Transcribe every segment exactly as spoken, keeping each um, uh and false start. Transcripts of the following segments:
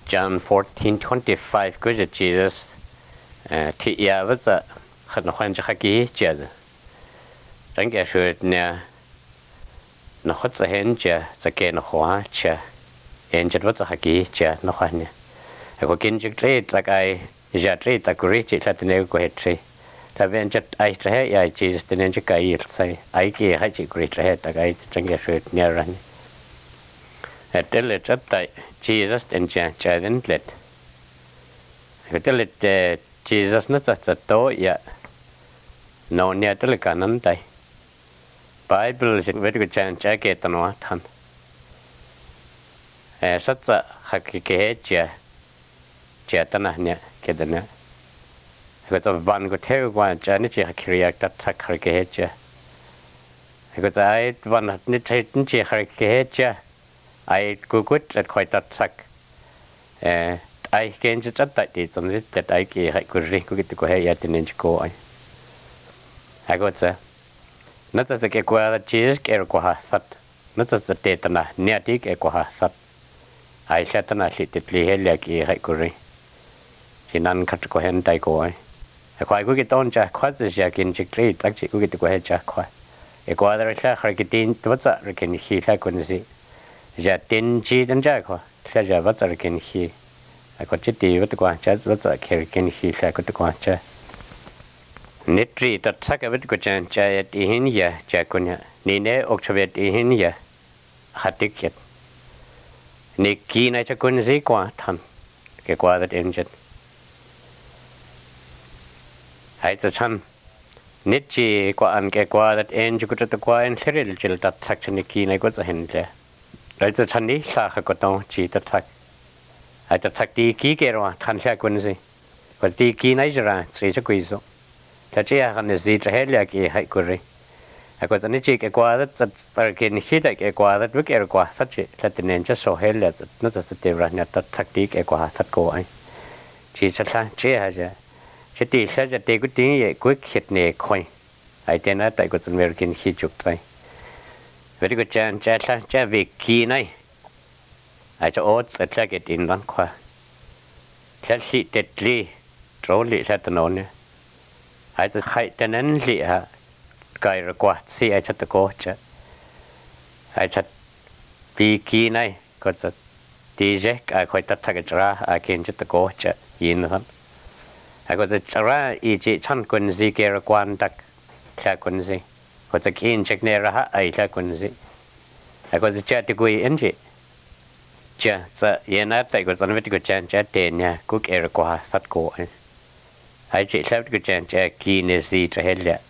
John fourteen twenty-five good Jesus thì ya với giờ khẩn khoan cho khách ký chưa chẳng kể sự nè nó khất sẽ hiện chưa sẽ kể nó hóa chưa hiện chất với giờ khách ký chưa nó khoan nè có kinh chức trí ta cái giờ trí ta cứ chỉ là tên của hết trí là bên chất ai trí ai chỉ tên cho cái sai ai kia hay chỉ cứ trí ta cái chẳng kể sự nè rồi Þetta er chất tại Jesus en cha cha den let. Þetta er Jesus nó rất rất to ya. Nó nè þetta er kanan tai. Bible sẽ biết cái cha cha cái tao nói thằng. Eh rất rất hắc cái cha cha tao nè nè cái đó nè. Cái đó van cái theo quan cha nè chỉ hắc riak tất hắc cái cha. Cái đó ai van nè chỉ chỉ hắc cái cha. ai cứ quyết rất khỏi tật sắc ai kiến chất chất tại thì trong rất tật ai kia hãy cứ riêng cứ cái của hay thì nên chỉ có ai hay có sao nó sẽ cái qua là chỉ cái của hà sát nó sẽ tệ tận là nhẹ tí cái của hà sát ai sẽ tận là chỉ tệ lý hay là kia hãy cứ riêng chỉ nên khắc của hiện tại của ai khoai cứ cái tôn cha khoai sẽ sẽ kiến chỉ trí chắc chỉ cứ cái của hay cha khoai cái qua là sẽ khai cái tin tốt sợ rồi cái khi khai quân gì giờ tin chi đến trái qua, bây giờ vẫn giờ kiến khí, có chút đi vẫn qua, chắc vẫn giờ kiến khí là có qua chứ. Nít gì tất cả cái vẫn có chân trái đi hin giờ trái con nhá, nị nè ốc cho biết đi hin giờ, hạt tích chết. Nị kỹ này cho con gì qua thằng, cái qua đó em chết. Hãy cho chăm, nít gì qua ăn cái qua đó em chỉ có cho qua em sẽ được chỉ tất cả cho nị kỹ này có cho hình lẽ. Rồi cho chân đi xa khá có tông chỉ tất thắc. Hãy tất thắc đi ký kê rồi khăn xa quân gì. Và đi ký này ra chỉ cho quý dụ. Thật chứ khăn gì cho hết là kì hãy quý rì. Hãy có chân đi chỉ cái qua rất rất kì khi tại cái qua rất với cái qua thật chứ là tình nên cho số hết là nó rất tiêu ra nhà tất thắc đi cái qua thật cô anh. Chỉ cho xa chứ hả chứ. Chứ đi xa cho đi cái tiếng vậy cuối khít nề khoanh. Hãy tên là tại có chân về kì khi chụp tay. Vậy thì cha cha cha cha về kỳ này, ai cho ớt sẽ là cái tin đoán khoa, cha sĩ tết li, trâu li cha tận ổn nhé, ai cho hai tên anh li ha, cái rồi qua si ai cho tụi cô cha, ai cho về kỳ này có cho đi je ai coi tất cả cái ra ai kiến cho tụi cô cha yên hơn, ai có cho ra ý chí chăn quân gì kia rồi quan đặc, cha quân gì. Có thể kiến chắc nè ra ai là quân gì, có thể chơi tụi anh chị, chơi giờ hiện nay tại có dân biết cái chơi chơi tiền nha, cũng er qua sát cổ anh, ai chị làm cái chơi chơi kỹ năng gì cho hết lẽ,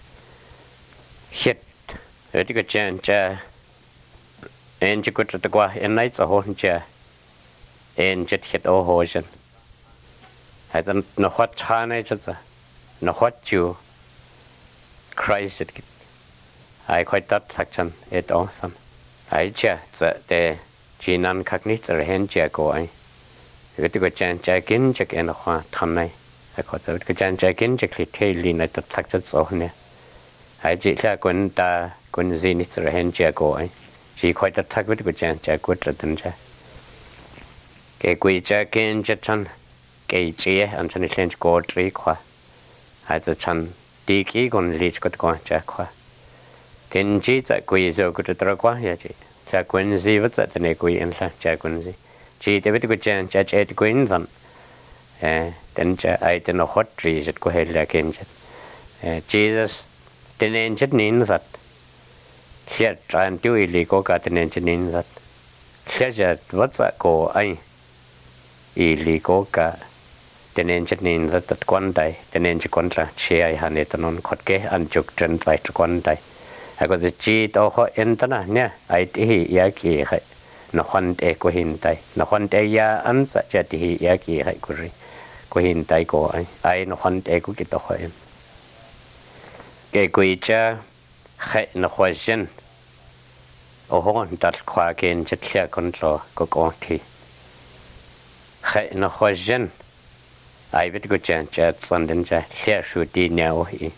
hết, rồi cái chơi chơi, anh chỉ có cho tụi qua anh này cho hôn chơi, anh chỉ hết ô hồ chân, hay là nó phát cha này chứ sao, nó phát chú, Christ ai coi tất sắc chân hết ổn xong ai chưa giờ để chỉ nên khắc nít rồi hẹn chưa của anh cái cái chân trái kiến chắc anh hoa thầm này ai có giờ cái chân trái kiến chắc lịch thi liền này tất sắc chân số nè ai chỉ là quân ta quân gì nít rồi hẹn chưa của anh chỉ coi tất sắc với cái chân trái của trật tự cha cái quy trái kiến chắc chân cái chia anh chân lên của trí khoa ai tự chân đi kỹ còn lịch có quan trái khoa thiên chỉ tại quỳ rồi cũng rất quá vậy chị, cha quân gì vẫn tại này quỳ anh là cha quân gì, chỉ để biết cái cha cha cha quân vẫn, à, tên cha ai tên nó hot gì rất có hệ là kiến chất, Jesus tên nên chất nín vật, hiện trạng tiêu ý lý có cả tên nên chất nín vật, hiện giờ vẫn tại cổ anh, ý lý có cả tên nên chất nín vật tất quan đại, tên nên chất quan là chia ai hẳn để tên nó khót kế ăn chụp chân phải chất quan đại. Ai có chỉ tao họ yên tâm à nhé, ai thì ya kỳ hay, nó quan trọng của hiện tại, nó quan trọng ya ăn sa chỉ thì ya kỳ hay của gì, của hiện tại của ai, ai nó quan trọng của cái tao họ em, cái quy cha hay nó quan trọng, ô hon đặt khoa kiến chất liệu con trò có con thì, hay nó quan trọng, ai biết cái chuyện chuyện sản đến cha liệu suy đi nhau hi.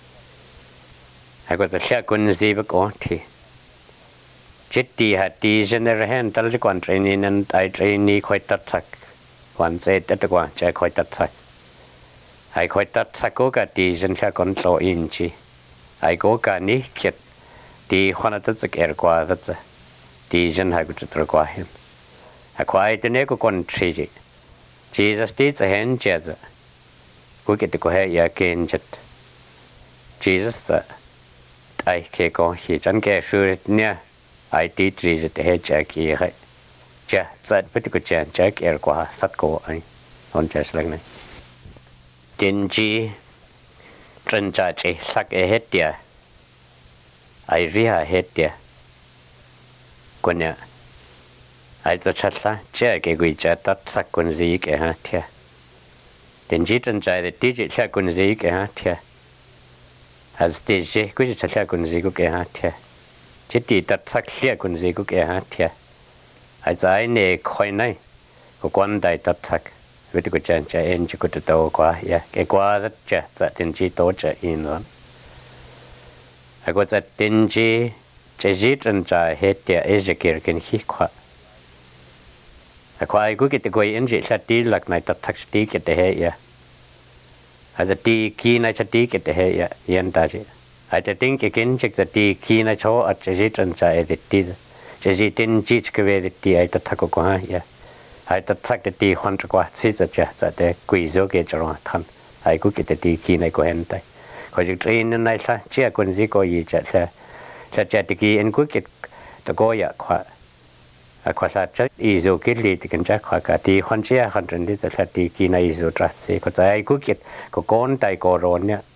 Ai có thể quân gì với con thì chết đi hạt đi generation tal chỉ quan training and ai training khơi tất sắc วันเจ็ดตะกว่าจะคอยตัดทักไอ้คอยตัดทักก็กะดีฉันแค่คนโตอินชีไอ้ก็กะนี้เขียดดีคนนั้นจะเกิดกว่าจะดีฉันให้กูจะตระกว่าเห็นไอ้ควายตัวนี้ก็คนชีจีจีจะตีจะเห็นเจ้ากูเกิดกูให้ยาเกณฑ์จัดจีจะไอ้แค่ก็เห็นฉันแค่ช่วยเนี่ยไอ้ตีจีจะเห็นจะกี่ให้จะจัดไปที่กูจะจะเกิดกว่าสัตว์กูไอ้คนจะสิ่งนี้ดินจีจนจะเจสักเอเฮดเดียไอ้เรียเฮดเดียกูเนี่ยไอ้จะชัดละเจ้าเกกุยจะตัดสักคนซีกเอฮะเทียดินจีจนใจเด็ดดีจิสักคนซีกเอฮะเทียฮัสติจีกูจะสักคนซีกุเอฮะเทียจิตติตัดสักเลียคนซีกุเอฮะเทียไอ้ใจเนี่ยคอยไหนกูกวนได้ตัดสักวิธีกูจะจะเอ็นจะกูจะโตกว่าอย่าแกกว่าจะจะจะดินจีโตจะอินวันไอ้กูจะดินจีจะจีจนใจเฮ็ดเดียเอจะเกิดกันขี้ขวาไอ้ควายกูกิตกูเอ็นจีสัตดีหลักในตัดทักสตีกิตเฮียไอ้จะตีกีในสตีกิตเฮียยันตาจีไอ้จะติ้งกินจะจะตีกีในโชว์อาจจะจีจนใจเอ็ดตีจะจีดินจีจะเวดตีไอ้ตัดทักกูฮะอย่าไอ้ตัดทักตีคนจะกว่าสิจะจะจะแต่กุยโซเกจรองทันไอ้กูกิตตีกีในกูเห็นได้เขาจะทรีนในละเจ้าคนซีก็ยีจะละจะจะตีกีเอ็นกูกิตตะโกอยากขวาไอ้ขวาจะจะอีโซกิลีติกันจะขวากตีคนเจ้าคนจนที่จะละตีกีในอีโซตรัสซีก็จะไอ้กูกิตก็ก้นไตก็ร้อนเนี่ย